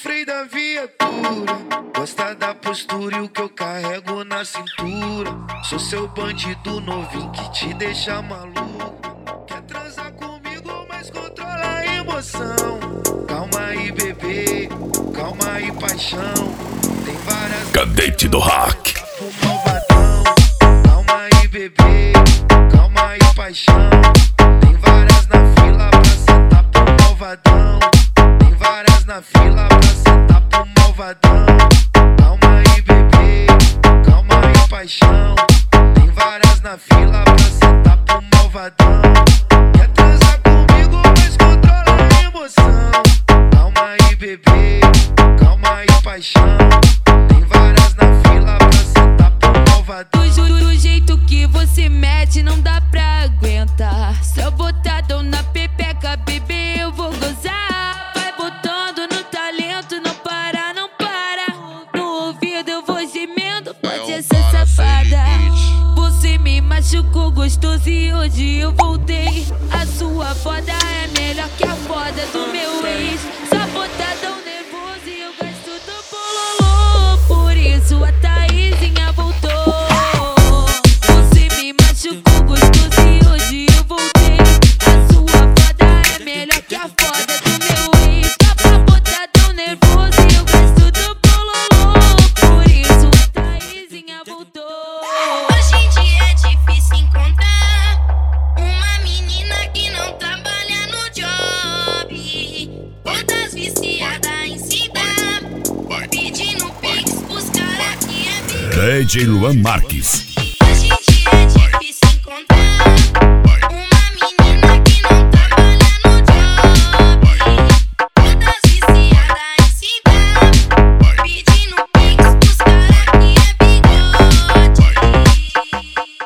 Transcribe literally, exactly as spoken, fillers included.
freio da viatura. Gosta da postura e o que eu carrego na cintura. Sou seu bandido novinho que te deixa maluco. Quer transar comigo, mas controla a emoção. Calma aí, bebê, calma aí, paixão. Tem várias Cadete do Rock. Malvadão. Calma aí, bebê, calma aí, paixão. Tem várias na fila pra sentar pro malvadão. Tem várias na fila pra sentar pro malvadão. Calma aí, bebê, calma aí, paixão. Tem várias na fila pra sentar pro malvadão. Quer transar comigo, mas controla a emoção. Calma aí, bebê, calma aí, paixão. Tem várias na fila pra sentar pro malvadão. Do, do jeito que você mete não dá pra aguentar. Só botadão na pepeca, bebê, eu vou gozar. Vai botando no talento, não para, não para. No ouvido eu vou gemendo, pode ser safada. Você me machucou gostoso e hoje eu voltei. A sua foda é melhor que a foda do meu ex. Só botadão nervoso e eu gosto do bololô. Por isso a Taizinha voltou. Você me machucou gostoso e hoje eu voltei. A sua foda é melhor que a foda do meu ex. Só botadão nervoso e eu gosto do bololô. Por isso a Taizinha voltou. Hoje em dia é difícil encontrar uma menina que não trabalha no job. Todas viciadas em se dar, pedindo pix, os cara que é D J Luan Marques.